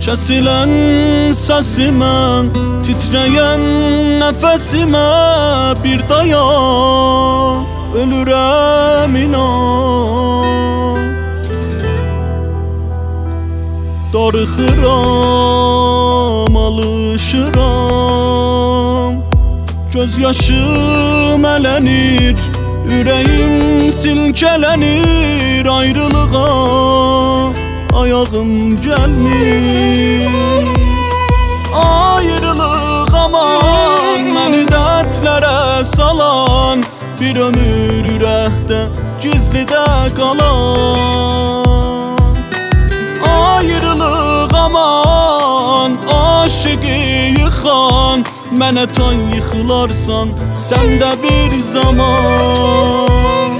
Kesilen sesime, titreyen nefesime bir dayan, ölürem inan. Darıxıram, alışıram, gözyaşım elenir, yüreğim silkelenir. Ayrılığa ayağım gelmir. Ayrılık aman, məni dertlere salan, bir ömür ürəkdə gizlidə qalan. Ayrılık aman, aşıqı yıxan, mənə tay yıxılarsan sən də bir zaman.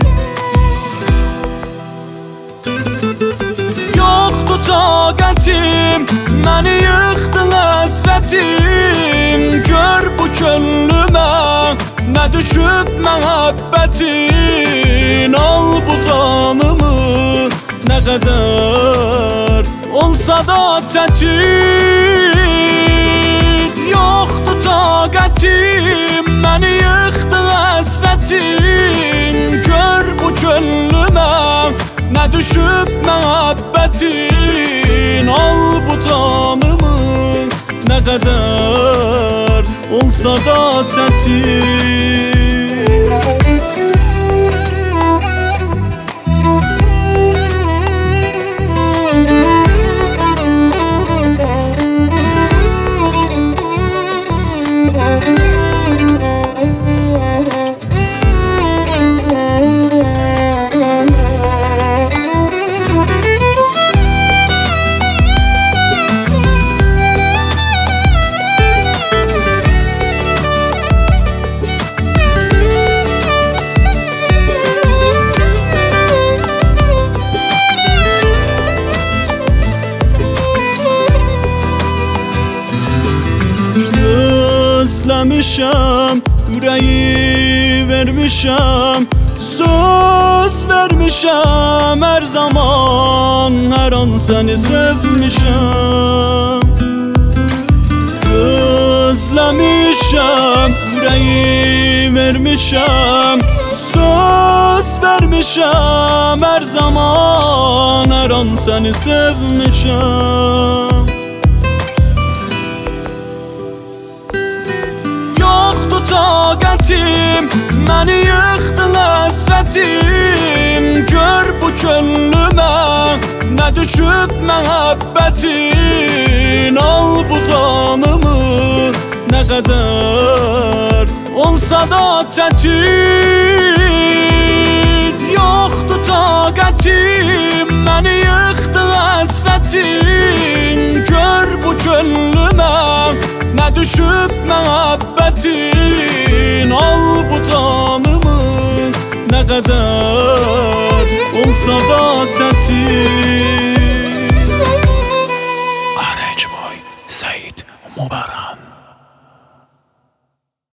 Yoxdur taqətim, məni yıxdın həsrətim. Gör bu könlümə nə düşüb məhəbbətin. Al bu canımı, nə qədər olsa da çətin. Yoxdur taqətim, məni yıxdın həsrətim. Gör bu könlümə nə düşüb məhəbbətin. Al bu canımı, nə qədər olsa da çətin. Özlemişəm, yüreği vermişəm, söz vermişəm her zaman, her an seni sevmişəm. Özlemişəm, yüreği vermişəm, söz vermişəm her zaman, her an seni sevmişəm. Yoxdur taqətim, məni yıxdın həsrətim. Gör bu könlümə nə düşüb məhəbbətin. Al bu canımı, nə qədər olsa da çətin. Yoxdur taqətim, məni yıxdın həsrətim. Gör bu könlümə nə düşüb məhəbbətin. Al bu canımı, nə qədər olsa da çətin.